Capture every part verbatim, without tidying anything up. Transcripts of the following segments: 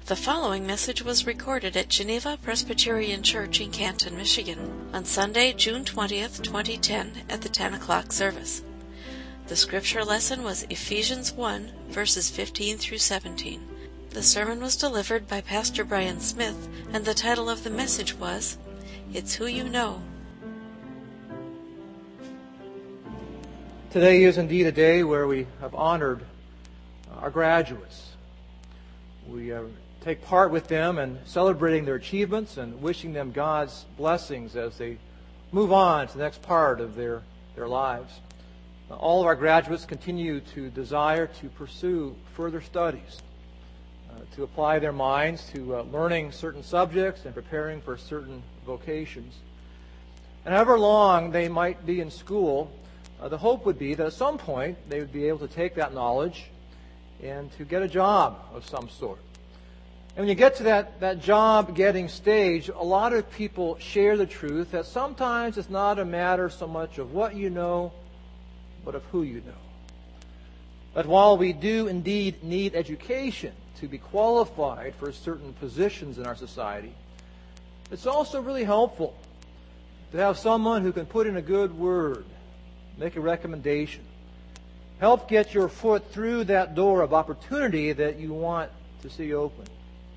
The following message was recorded at Geneva Presbyterian Church in Canton, Michigan, on Sunday, June twentieth, twenty ten, at the ten o'clock service. The scripture lesson was Ephesians one, verses fifteen through seventeen. The sermon was delivered by Pastor Brian Smith, and the title of the message was, It's Who You Know. Today is indeed a day where we have honored our graduates. We uh, take part with them in celebrating their achievements and wishing them God's blessings as they move on to the next part of their, their lives. Uh, all of our graduates continue to desire to pursue further studies, uh, to apply their minds to uh, learning certain subjects and preparing for certain vocations. And however long they might be in school, uh, the hope would be that at some point they would be able to take that knowledge and to get a job of some sort. And when you get to that, that job-getting stage, a lot of people share the truth that sometimes it's not a matter so much of what you know, but of who you know. That while we do indeed need education to be qualified for certain positions in our society, it's also really helpful to have someone who can put in a good word, make a recommendation, help get your foot through that door of opportunity that you want to see open.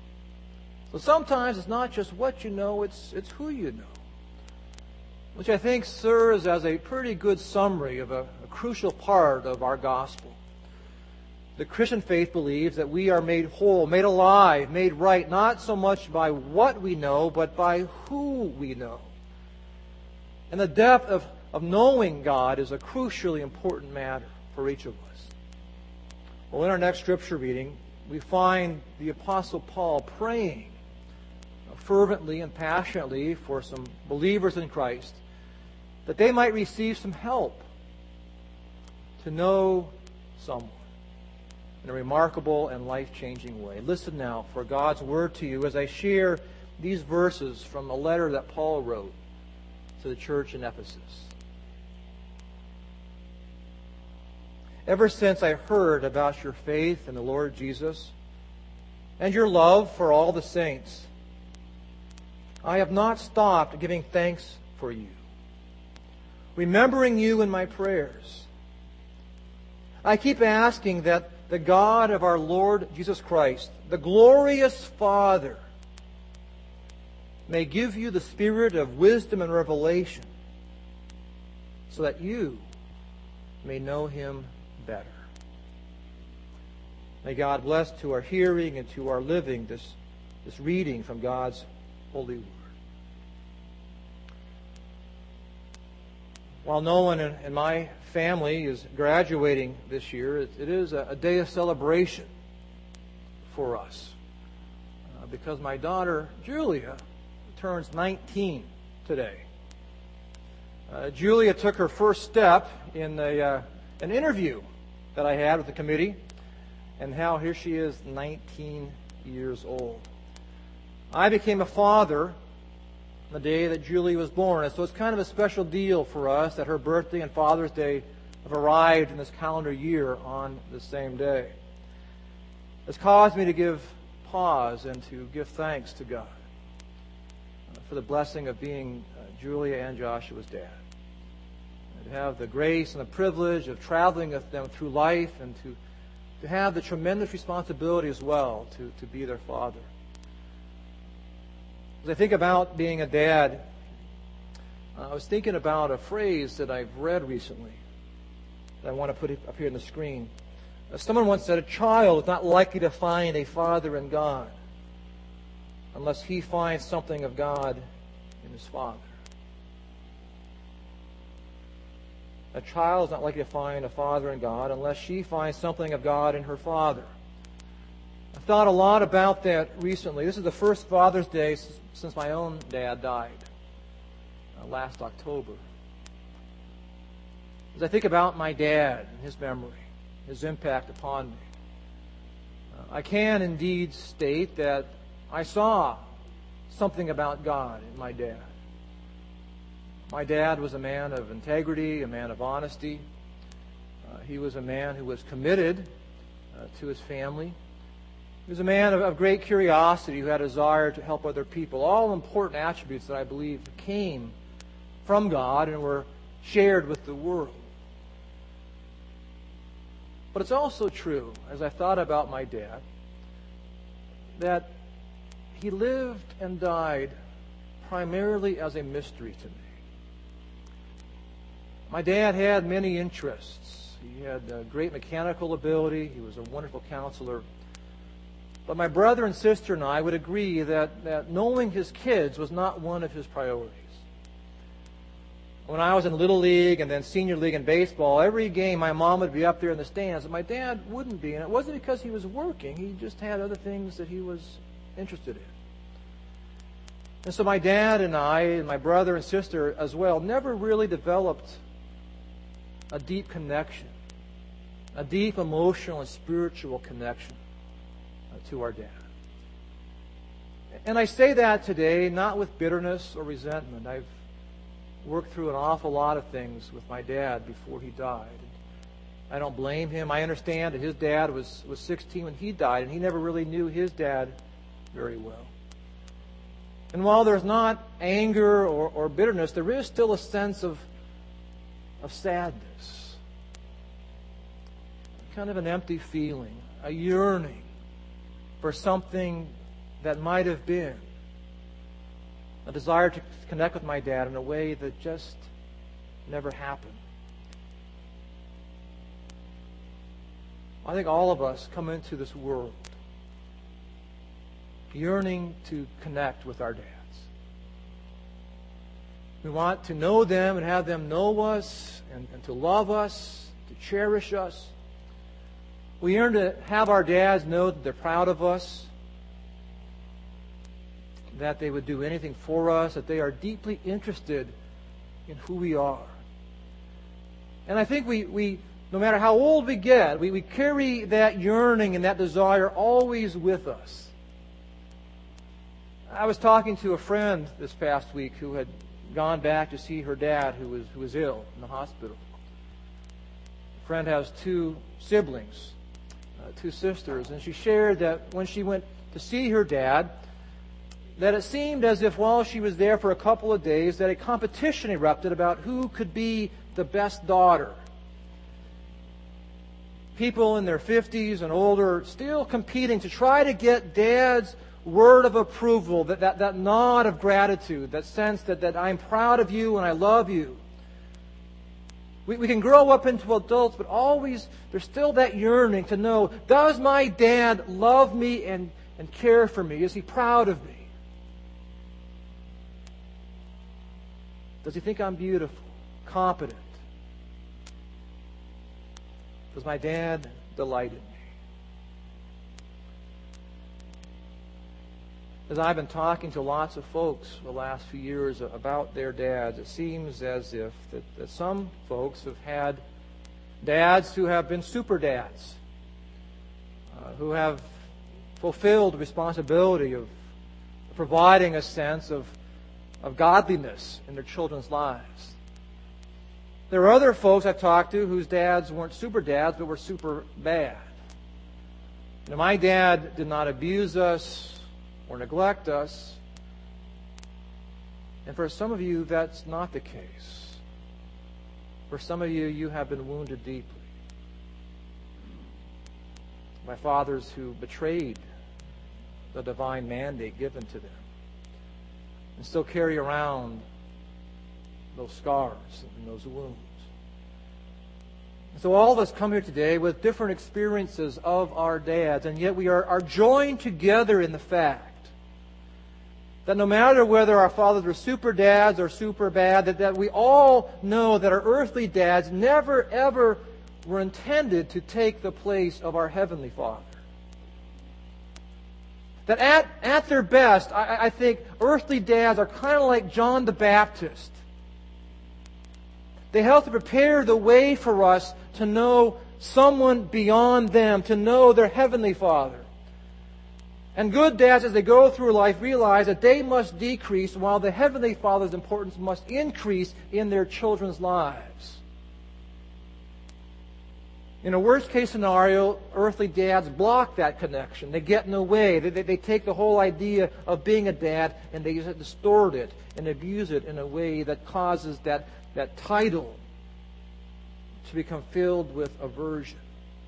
So sometimes it's not just what you know, it's it's who you know. Which I think serves as a pretty good summary of a, a crucial part of our gospel. The Christian faith believes that we are made whole, made alive, made right, not so much by what we know, but by who we know. And the depth of, of knowing God is a crucially important matter for each of us. Well, in our next scripture reading, we find the Apostle Paul praying fervently and passionately for some believers in Christ that they might receive some help to know someone in a remarkable and life-changing way. Listen now for God's word to you as I share these verses from a letter that Paul wrote to the church in Ephesus. Ever since I heard about your faith in the Lord Jesus and your love for all the saints, I have not stopped giving thanks for you, remembering you in my prayers. I keep asking that the God of our Lord Jesus Christ, the glorious Father, may give you the spirit of wisdom and revelation so that you may know Him better. May God bless to our hearing and to our living this, this reading from God's holy word. While no one in, in my family is graduating this year, it, it is a, a day of celebration for us. Uh, because my daughter, Julia, turns nineteen today. Uh, Julia took her first step in a, uh, an interview that I had with the committee, and how here she is, nineteen years old. I became a father the day that Julie was born, and so it's kind of a special deal for us that her birthday and Father's Day have arrived in this calendar year on the same day. It's caused me to give pause and to give thanks to God for the blessing of being uh, Julia and Joshua's dad. And to have the grace and the privilege of traveling with them through life, and to, to have the tremendous responsibility as well to, to be their father. As I think about being a dad, uh, I was thinking about a phrase that I've read recently that I want to put up here on the screen. Uh, someone once said, a child is not likely to find a father in God unless he finds something of God in his father. A child is not likely to find a father in God unless she finds something of God in her father. I've thought a lot about that recently. This is the first Father's Day since my own dad died uh, last October. As I think about my dad and his memory, his impact upon me, uh, I can indeed state that I saw something about God in my dad. My dad was a man of integrity, a man of honesty. Uh, he was a man who was committed uh, to his family. He was a man of, of great curiosity who had a desire to help other people. All important attributes that I believe came from God and were shared with the world. But it's also true, as I thought about my dad, that he lived and died primarily as a mystery to me. My dad had many interests. He had uh, great mechanical ability. He was a wonderful counselor. But my brother and sister and I would agree that, that knowing his kids was not one of his priorities. When I was in Little League and then Senior League in baseball, every game my mom would be up there in the stands, and my dad wouldn't be. And it wasn't because he was working. He just had other things that he was interested in. And so my dad and I, and my brother and sister as well, never really developed a deep connection, a deep emotional and spiritual connection to our dad. And I say that today not with bitterness or resentment. I've worked through an awful lot of things with my dad before he died. I don't blame him. I understand that his dad was, was sixteen when he died, and he never really knew his dad very well. And while there's not anger or, or bitterness, there is still a sense of, of sadness. Kind of an empty feeling, a yearning for something that might have been. A desire to connect with my dad in a way that just never happened. I think all of us come into this world yearning to connect with our dads. We want to know them and have them know us and, and to love us, to cherish us. We yearn to have our dads know that they're proud of us, that they would do anything for us, that they are deeply interested in who we are. And I think we, we no matter how old we get, we, we carry that yearning and that desire always with us. I was talking to a friend this past week who had gone back to see her dad who was, who was ill in the hospital. A friend has two siblings, uh, two sisters, and she shared that when she went to see her dad, that it seemed as if while she was there for a couple of days, that a competition erupted about who could be the best daughter. People in their fifties and older still competing to try to get Dad's word of approval, that, that, that nod of gratitude, that sense that, that I'm proud of you and I love you. We, we can grow up into adults, but always there's still that yearning to know, does my dad love me and, and care for me? Is he proud of me? Does he think I'm beautiful, competent? Does my dad delight in me? As I've been talking to lots of folks the last few years about their dads, it seems as if that, that some folks have had dads who have been super dads, uh, who have fulfilled the responsibility of providing a sense of, of godliness in their children's lives. There are other folks I've talked to whose dads weren't super dads, but were super bad. You know, my dad did not abuse us or neglect us. And for some of you, that's not the case. For some of you, you have been wounded deeply by fathers who betrayed the divine mandate given to them and still carry around those scars and those wounds. And so all of us come here today with different experiences of our dads, and yet we are, are joined together in the fact that no matter whether our fathers were super dads or super bad, that, that we all know that our earthly dads never, ever were intended to take the place of our Heavenly Father. That at, at their best, I, I think earthly dads are kind of like John the Baptist. They help to prepare the way for us to know someone beyond them, to know their Heavenly Father. And good dads, as they go through life, realize that they must decrease while the Heavenly Father's importance must increase in their children's lives. In a worst-case scenario, earthly dads block that connection. They get in the way. They, they, they take the whole idea of being a dad and they use it, distort it and abuse it in a way that causes that, that title to become filled with aversion.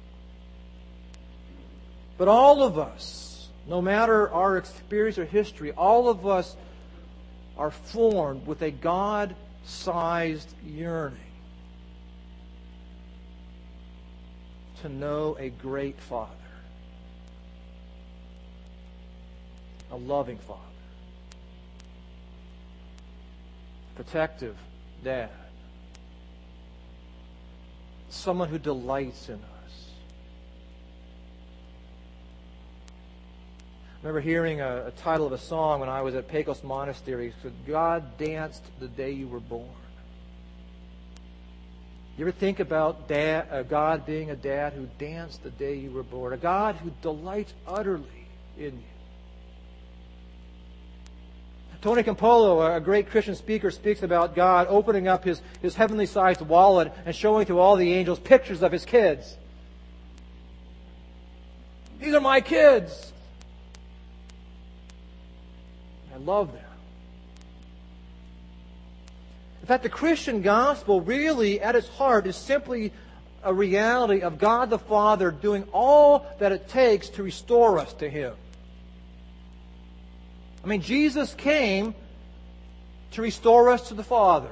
But all of us, no matter our experience or history, all of us are formed with a God-sized yearning to know a great Father, a loving Father, a protective Dad, someone who delights in us. I remember hearing a, a title of a song when I was at Pecos Monastery. It said, "God danced the day you were born." You ever think about dad, uh, God being a dad who danced the day you were born? A God who delights utterly in you. Tony Campolo, a great Christian speaker, speaks about God opening up his, his heavenly-sized wallet and showing to all the angels pictures of his kids. These are my kids. I love them. In fact, the Christian gospel really, at its heart, is simply a reality of God the Father doing all that it takes to restore us to Him. I mean, Jesus came to restore us to the Father,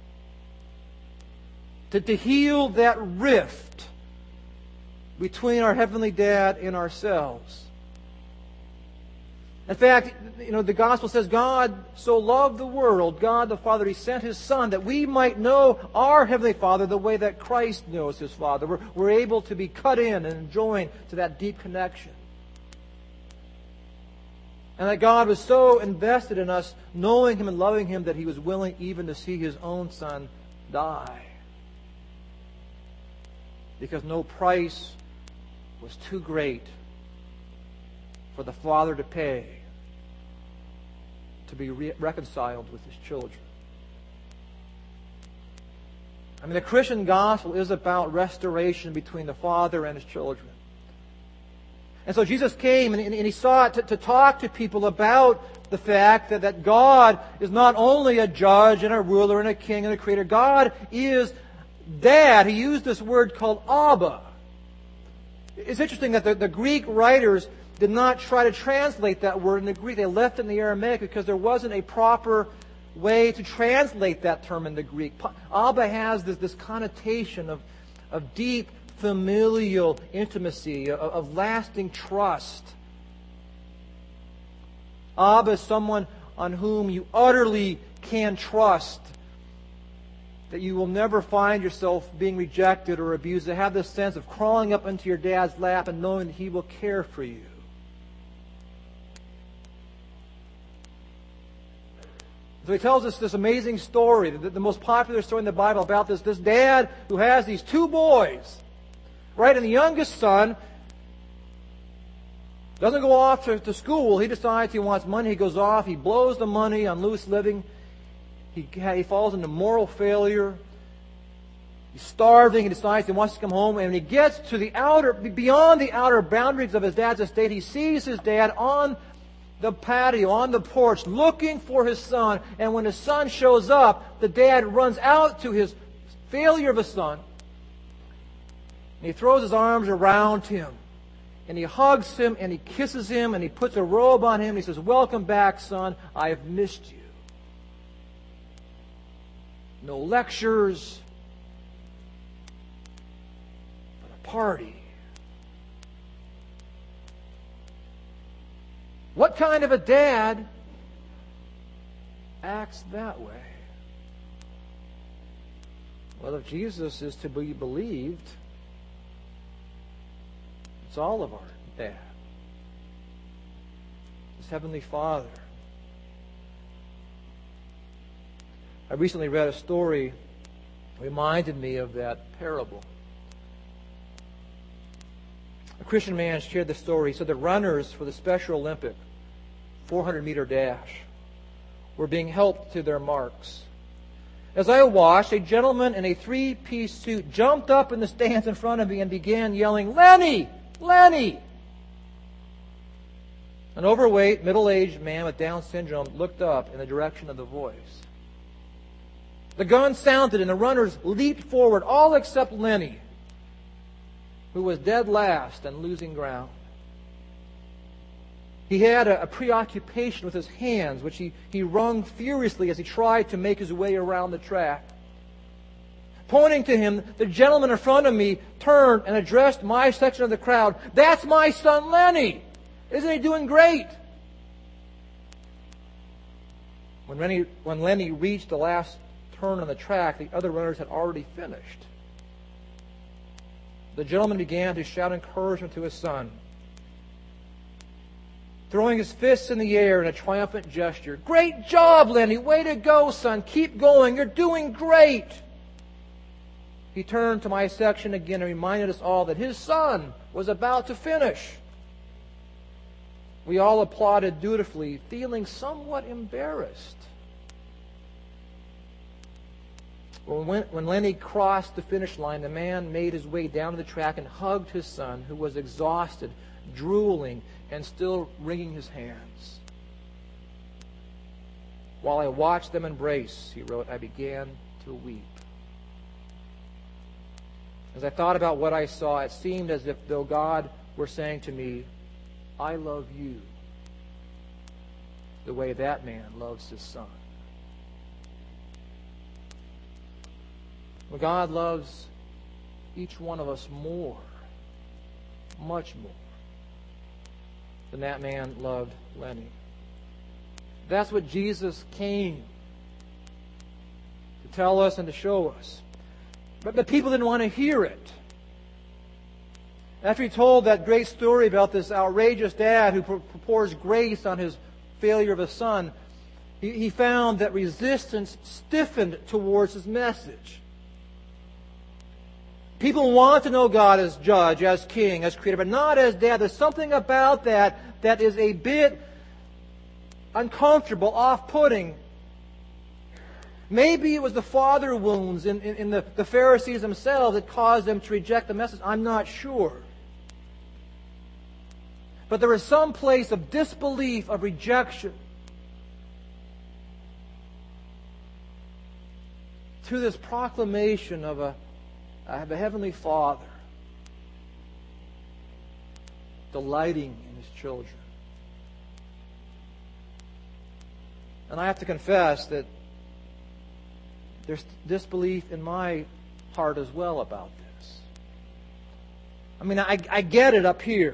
to, to heal that rift between our Heavenly Dad and ourselves. In fact, you know, the gospel says God so loved the world, God the Father, He sent His Son that we might know our Heavenly Father the way that Christ knows His Father. We're, we're able to be cut in and joined to that deep connection. And that God was so invested in us, knowing Him and loving Him, that He was willing even to see His own Son die. Because no price was too great for the Father to pay to be re- reconciled with His children. I mean, the Christian gospel is about restoration between the Father and His children. And so Jesus came and, and He sought to, to talk to people about the fact that, that God is not only a judge and a ruler and a king and a creator. God is Dad. He used this word called Abba. It's interesting that the, the Greek writers did not try to translate that word in the Greek. They left it in the Aramaic because there wasn't a proper way to translate that term in the Greek. Abba has this, this connotation of, of deep familial intimacy, of, of lasting trust. Abba is someone on whom you utterly can trust, that you will never find yourself being rejected or abused, to have this sense of crawling up into your dad's lap and knowing that He will care for you. So He tells us this amazing story, the, the most popular story in the Bible about this, this dad who has these two boys, right? And the youngest son doesn't go off to, to school. He decides he wants money. He goes off. He blows the money on loose living. He, he falls into moral failure. He's starving. He decides he wants to come home. And when he gets to the outer, beyond the outer boundaries of his dad's estate, he sees his dad on the patio, on the porch, looking for his son. And when his son shows up, the dad runs out to his failure of a son. And he throws his arms around him. And he hugs him and he kisses him and he puts a robe on him and he says, "Welcome back, son. I have missed you." No lectures, but a party. What kind of a dad acts that way? Well, if Jesus is to be believed, it's all of our dad. His Heavenly Father. I recently read a story that reminded me of that parable. A Christian man shared the story. He said the runners for the Special Olympic four hundred meter dash were being helped to their marks. As I watched, a gentleman in a three-piece suit jumped up in the stands in front of me and began yelling, "Lenny! Lenny!" An overweight, middle-aged man with Down syndrome looked up in the direction of the voice. The gun sounded and the runners leaped forward, all except Lenny, who was dead last and losing ground. He had a, a preoccupation with his hands, which he, he wrung furiously as he tried to make his way around the track. Pointing to him, the gentleman in front of me turned and addressed my section of the crowd. "That's my son Lenny! Isn't he doing great?" When Lenny, when Lenny reached the last turn on the track, the other runners had already finished. The gentleman began to shout encouragement to his son, throwing his fists in the air in a triumphant gesture. "Great job, Lenny! Way to go, son! Keep going! You're doing great!" He turned to my section again and reminded us all that his son was about to finish. We all applauded dutifully, feeling somewhat embarrassed. When, when Lenny crossed the finish line, the man made his way down to the track and hugged his son, who was exhausted, drooling, and still wringing his hands. "While I watched them embrace," he wrote, "I began to weep. As I thought about what I saw, it seemed as if though God were saying to me, 'I love you the way that man loves his son.'" Well, God loves each one of us more, much more, than that man loved Lenny. That's what Jesus came to tell us and to show us. But the people didn't want to hear it. After he told that great story about this outrageous dad who pours grace on his failure of a son, he, he found that resistance stiffened towards his message. People want to know God as judge, as king, as creator, but not as dad. There's something about that that is a bit uncomfortable, off-putting. Maybe it was the father wounds in, in, in the, the Pharisees themselves that caused them to reject the message. I'm not sure. But there is some place of disbelief, of rejection, to this proclamation of a, of a Heavenly Father delighting in His children. And I have to confess that there's disbelief in my heart as well about this. I mean, I, I get it up here.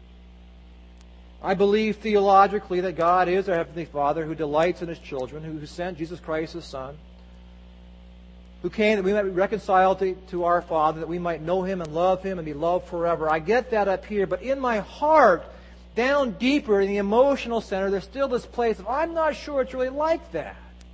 I believe theologically that God is our Heavenly Father who delights in His children, who sent Jesus Christ, His Son, who came that we might be reconciled to, to our Father, that we might know Him and love Him and be loved forever. I get that up here, but in my heart, down deeper in the emotional center, there's still this place of, I'm not sure it's really like that.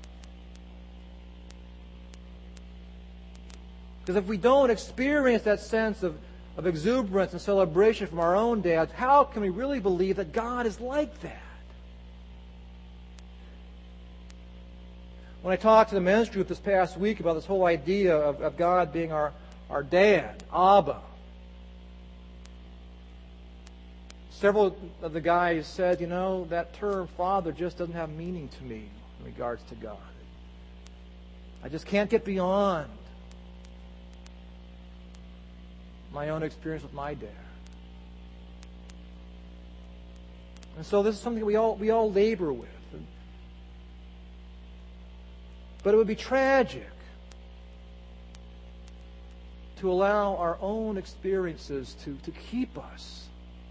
Because if we don't experience that sense of, of exuberance and celebration from our own dads, how can we really believe that God is like that? When I talked to the men's group this past week about this whole idea of, of God being our, our dad, Abba, several of the guys said, you know, that term father just doesn't have meaning to me in regards to God. I just can't get beyond my own experience with my dad. And so this is something we all we all labor with. But it would be tragic to allow our own experiences to, to keep us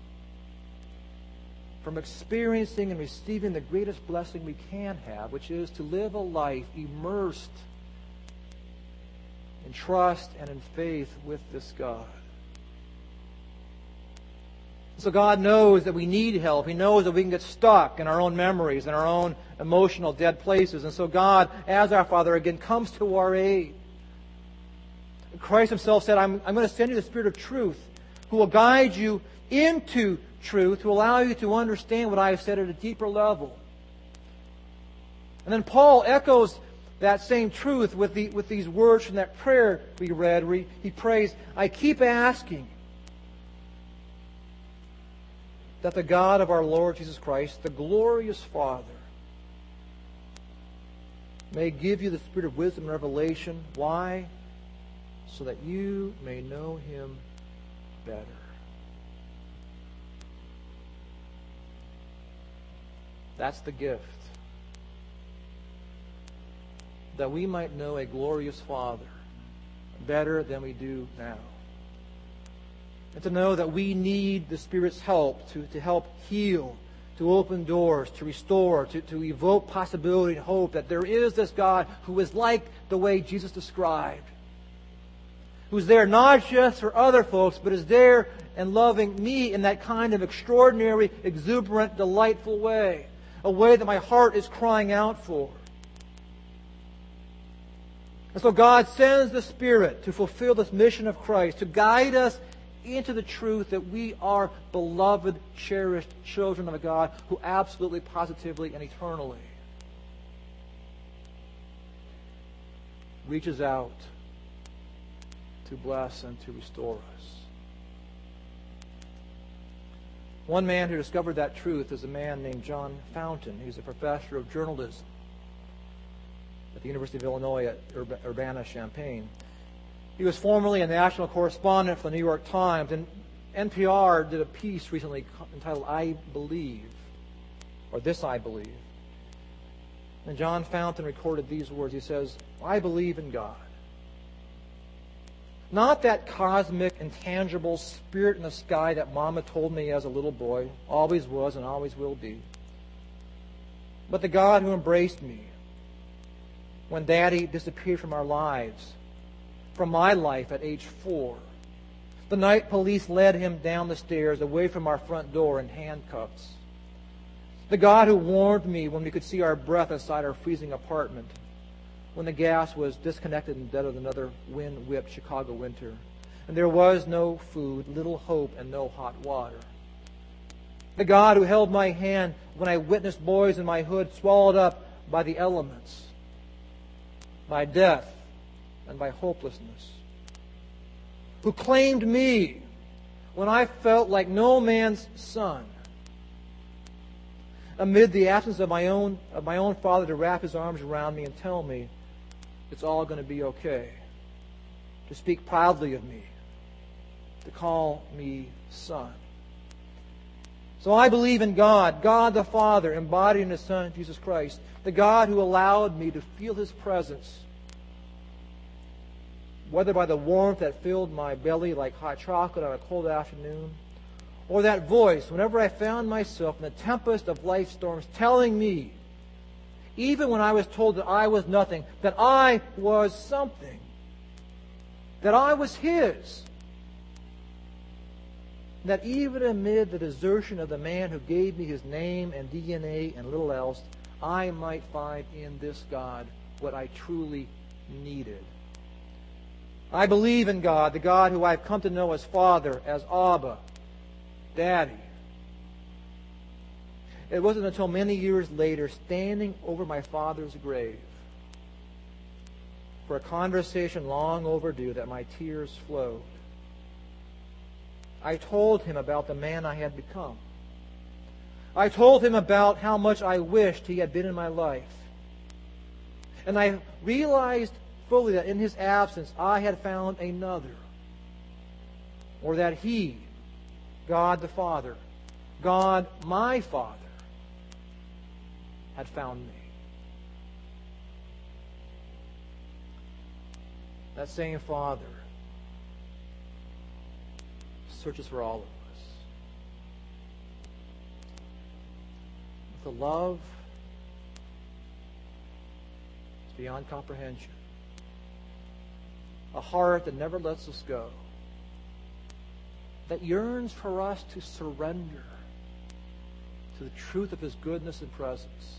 from experiencing and receiving the greatest blessing we can have, which is to live a life immersed in trust and in faith with this God. So God knows that we need help. He knows that we can get stuck in our own memories and our own emotional dead places. And so God, as our Father, again, comes to our aid. Christ Himself said, I'm, I'm going to send you the Spirit of truth who will guide you into truth, to allow you to understand what I have said at a deeper level. And then Paul echoes that same truth with, the, with these words from that prayer we read where he, he prays, I keep asking that the God of our Lord Jesus Christ, the glorious Father, may give you the spirit of wisdom and revelation. Why? So that you may know Him better. That's the gift. That we might know a glorious Father better than we do now. And to know that we need the Spirit's help to, to help heal, to open doors, to restore, to, to evoke possibility and hope that there is this God who is like the way Jesus described. Who's there not just for other folks, but is there and loving me in that kind of extraordinary, exuberant, delightful way. A way that my heart is crying out for. And so God sends the Spirit to fulfill this mission of Christ, to guide us into the truth that we are beloved, cherished children of a God who absolutely, positively, and eternally reaches out to bless and to restore us. One man who discovered that truth is a man named John Fountain. He's a professor of journalism at the University of Illinois at Urbana-Champaign. He was formerly a national correspondent for the New York Times, and N P R did a piece recently entitled I Believe, or This I Believe. And John Fountain recorded these words. He says, I believe in God. Not that cosmic, intangible spirit in the sky that Mama told me as a little boy, always was and always will be, but the God who embraced me when Daddy disappeared from our lives, from my life at age four. The night police led him down the stairs away from our front door in handcuffs. The God who warned me when we could see our breath inside our freezing apartment, when the gas was disconnected in the dead of another wind-whipped Chicago winter, and there was no food, little hope, and no hot water. The God who held my hand when I witnessed boys in my hood swallowed up by the elements, by death, and by hopelessness. Who claimed me when I felt like no man's son, amid the absence of my own of my own father to wrap his arms around me and tell me it's all going to be okay, to speak proudly of me, to call me son. So I believe in God, God the Father, embodied in His Son, Jesus Christ, the God who allowed me to feel His presence, whether by the warmth that filled my belly like hot chocolate on a cold afternoon, or that voice whenever I found myself in the tempest of life storms telling me, even when I was told that I was nothing, that I was something, that I was His, that even amid the desertion of the man who gave me his name and D N A and little else, I might find in this God what I truly needed. I believe in God, the God who I've come to know as Father, as Abba, Daddy. It wasn't until many years later, standing over my father's grave, for a conversation long overdue, that my tears flowed. I told him about the man I had become. I told him about how much I wished he had been in my life. And I realized fully that in his absence I had found another. Or that he, God the Father, God my Father, had found me. That same Father searches for all of us with a love that's beyond comprehension, a heart that never lets us go, that yearns for us to surrender to the truth of His goodness and presence.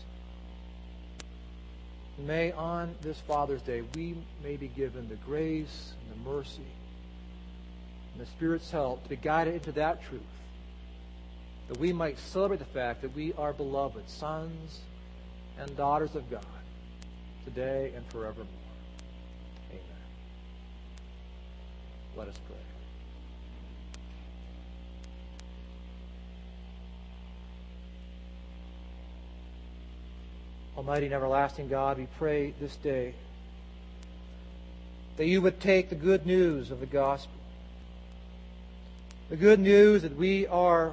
May on this Father's Day we may be given the grace and the mercy and the Spirit's help to be guided into that truth, that we might celebrate the fact that we are beloved sons and daughters of God, today and forevermore. Amen. Let us pray. Almighty and everlasting God, we pray this day that you would take the good news of the gospel, the good news that we are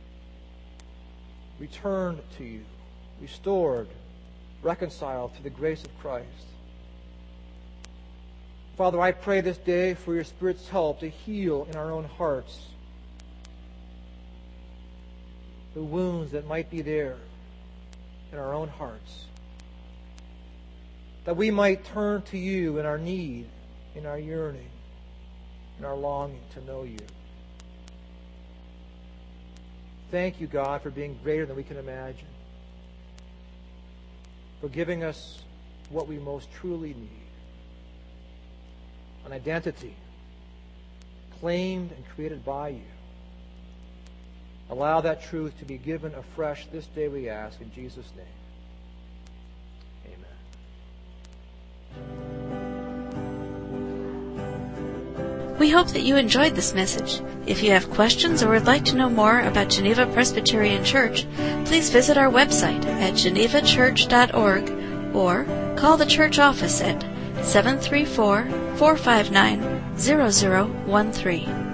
returned to you, restored, reconciled through the grace of Christ. Father, I pray this day for your Spirit's help to heal in our own hearts the wounds that might be there in our own hearts, that we might turn to you in our need, in our yearning, in our longing to know you. Thank you, God, for being greater than we can imagine, for giving us what we most truly need, an identity claimed and created by you. Allow that truth to be given afresh this day, we ask, in Jesus' name. We hope that you enjoyed this message. If you have questions or would like to know more about Geneva Presbyterian Church, please visit our website at geneva church dot org or call the church office at seven three four, four five nine, zero zero one three.